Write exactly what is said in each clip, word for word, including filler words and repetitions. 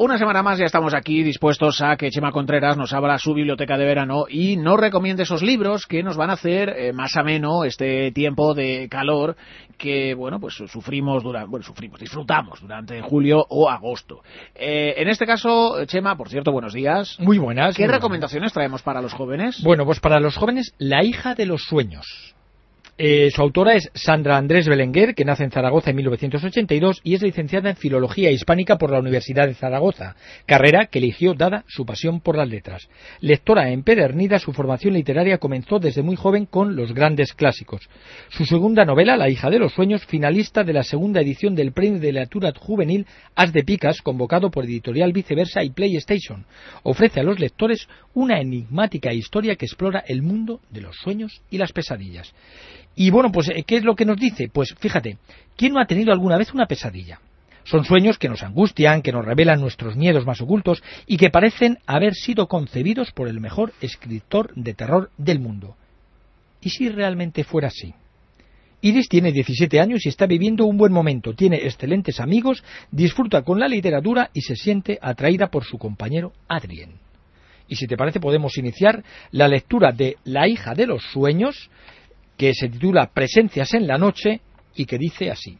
Una semana más ya estamos aquí dispuestos a que Chema Contreras nos abra su biblioteca de verano y nos recomiende esos libros que nos van a hacer eh, más ameno este tiempo de calor que, bueno, pues sufrimos durante, bueno, sufrimos, disfrutamos durante julio o agosto. Eh, en este caso, Chema, por cierto, buenos días. Muy buenas. ¿Qué muy recomendaciones buenas. traemos para los jóvenes? Bueno, pues para los jóvenes, La hija de los sueños. Eh, su autora es Sandra Andrés Belenguer, que nace en Zaragoza en mil novecientos ochenta y dos y es licenciada en Filología Hispánica por la Universidad de Zaragoza, carrera que eligió dada su pasión por las letras. Lectora empedernida, su formación literaria comenzó desde muy joven con los grandes clásicos. Su segunda novela, La hija de los sueños, finalista de la segunda edición del Premio de Literatura Juvenil As de Picas, convocado por Editorial Viceversa y PlayStation, ofrece a los lectores una enigmática historia que explora el mundo de los sueños y las pesadillas. Y bueno, pues ¿qué es lo que nos dice? Pues fíjate, ¿quién no ha tenido alguna vez una pesadilla? Son sueños que nos angustian, que nos revelan nuestros miedos más ocultos y que parecen haber sido concebidos por el mejor escritor de terror del mundo. ¿Y si realmente fuera así? Iris tiene diecisiete años y está viviendo un buen momento, tiene excelentes amigos, disfruta con la literatura y se siente atraída por su compañero Adrien. Y si te parece podemos iniciar la lectura de La hija de los sueños, que se titula Presencias en la noche y que dice así.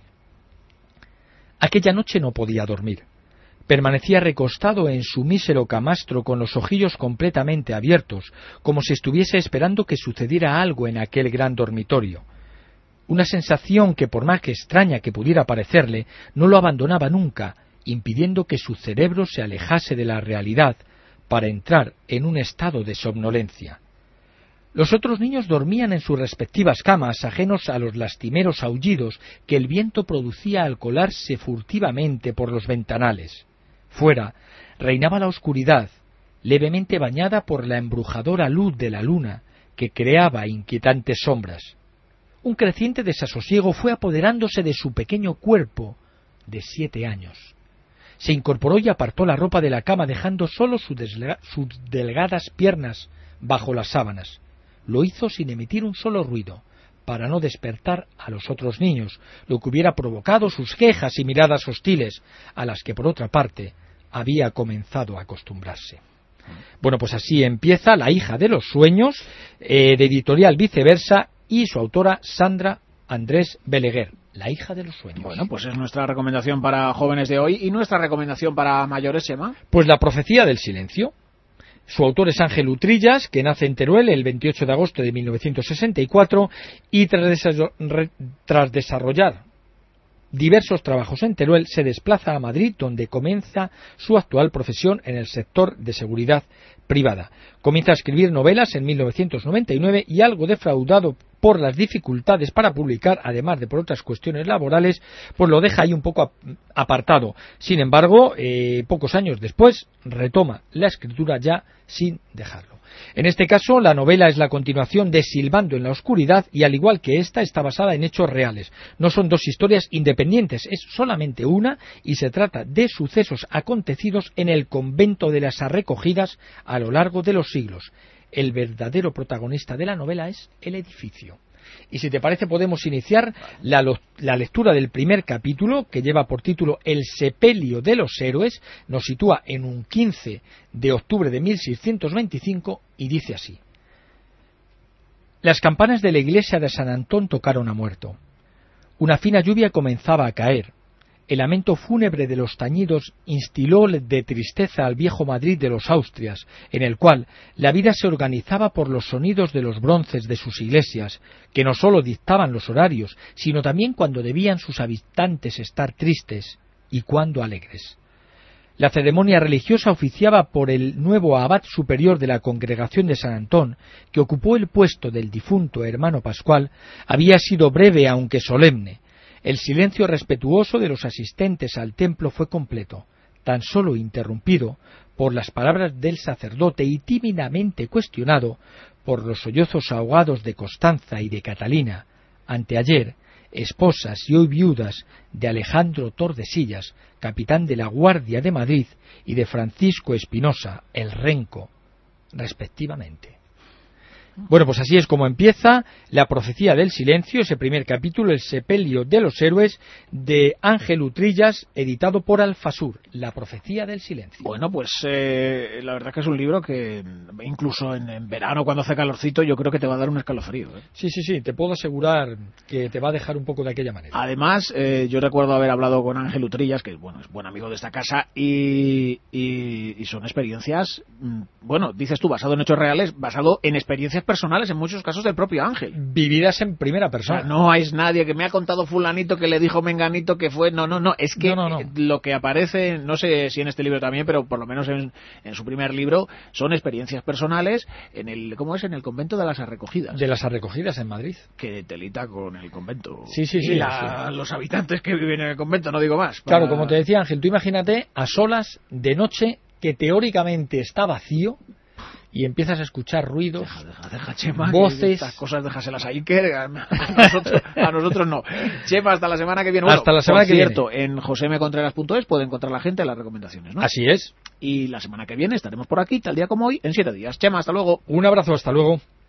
Aquella noche no podía dormir. Permanecía recostado en su mísero camastro con los ojillos completamente abiertos, como si estuviese esperando que sucediera algo en aquel gran dormitorio. Una sensación que, por más que extraña que pudiera parecerle, no lo abandonaba nunca, impidiendo que su cerebro se alejase de la realidad para entrar en un estado de somnolencia. Los otros niños dormían en sus respectivas camas, ajenos a los lastimeros aullidos que el viento producía al colarse furtivamente por los ventanales. Fuera reinaba la oscuridad, levemente bañada por la embrujadora luz de la luna, que creaba inquietantes sombras. Un creciente desasosiego fue apoderándose de su pequeño cuerpo de siete años. Se incorporó y apartó la ropa de la cama, dejando solo su deslega- sus delgadas piernas bajo las sábanas. Lo hizo sin emitir un solo ruido, para no despertar a los otros niños, lo que hubiera provocado sus quejas y miradas hostiles, a las que por otra parte había comenzado a acostumbrarse. Bueno, pues así empieza La hija de los sueños, eh, de Editorial Viceversa, y su autora Sandra Andrés Belenguer, La hija de los sueños. Bueno, pues es nuestra recomendación para jóvenes de hoy. ¿Y nuestra recomendación para mayores, Chema? Pues La profecía del silencio. Su autor es Ángel Utrillas, que nace en Teruel el veintiocho de agosto de mil novecientos sesenta y cuatro y tras, tras desarrollar diversos trabajos en Teruel se desplaza a Madrid, donde comienza su actual profesión en el sector de seguridad privada. Comienza a escribir novelas en mil novecientos noventa y nueve y, algo defraudado por las dificultades para publicar, además de por otras cuestiones laborales, pues lo deja ahí un poco apartado. Sin embargo, eh, pocos años después retoma la escritura ya sin dejarlo. En este caso, la novela es la continuación de Silbando en la oscuridad y, al igual que esta, está basada en hechos reales. No son dos historias independientes, es solamente una y se trata de sucesos acontecidos en el convento de las Arrecogidas a lo largo de los siglos. El verdadero protagonista de la novela es el edificio. Y si te parece podemos iniciar la, la lectura del primer capítulo, que lleva por título El sepelio de los héroes. Nos sitúa en un quince de octubre de mil seiscientos veinticinco y dice así. Las campanas de la iglesia de San Antón tocaron a muerto. Una fina lluvia comenzaba a caer. El lamento fúnebre de los tañidos instiló de tristeza al viejo Madrid de los Austrias, en el cual la vida se organizaba por los sonidos de los bronces de sus iglesias, que no sólo dictaban los horarios, sino también cuando debían sus habitantes estar tristes y cuando alegres. La ceremonia religiosa oficiaba por el nuevo abad superior de la congregación de San Antón, que ocupó el puesto del difunto hermano Pascual. Había sido breve aunque solemne. El silencio respetuoso de los asistentes al templo fue completo, tan solo interrumpido por las palabras del sacerdote y tímidamente cuestionado por los sollozos ahogados de Constanza y de Catalina, anteayer esposas y hoy viudas de Alejandro Tordesillas, capitán de la Guardia de Madrid, y de Francisco Espinosa, el Renco, respectivamente. Bueno, pues así es como empieza La profecía del silencio, ese primer capítulo, El sepelio de los héroes, de Ángel Utrillas, editado por Alfasur, La profecía del silencio. Bueno, pues eh, la verdad es que es un libro que incluso en, en verano, cuando hace calorcito, yo creo que te va a dar un escalofrío, ¿eh? Sí, sí, sí, te puedo asegurar que te va a dejar un poco de aquella manera. Además, eh, yo recuerdo haber hablado con Ángel Utrillas, que bueno, es buen amigo de esta casa, y, y, y son experiencias, bueno, dices tú, basado en hechos reales, basado en experiencias personales, en muchos casos del propio Ángel. Vividas en primera persona. O sea, no hay nadie que me ha contado fulanito que le dijo menganito que fue... No, no, no, es que no, no, no. lo que aparece, no sé si en este libro también, pero por lo menos en, en su primer libro, son experiencias personales en el, ¿cómo es? En el convento de las Arrecogidas. De las Arrecogidas en Madrid. Que telita con el convento. Sí, sí, sí. Y la, sí. Los habitantes que viven en el convento, no digo más. Para... Claro, como te decía Ángel, tú imagínate a solas, de noche, que teóricamente está vacío, y empiezas a escuchar ruidos, deja, deja, deja, Chema, voces... Estas cosas déjaselas a Iker, a nosotros, a nosotros no. Chema, hasta la semana que viene. Bueno, hasta la semana que cierto, viene. En josemecontreras punto es puede encontrar la gente las recomendaciones, ¿no? Así es. Y la semana que viene estaremos por aquí, tal día como hoy, en siete días. Chema, hasta luego. Un abrazo, hasta luego.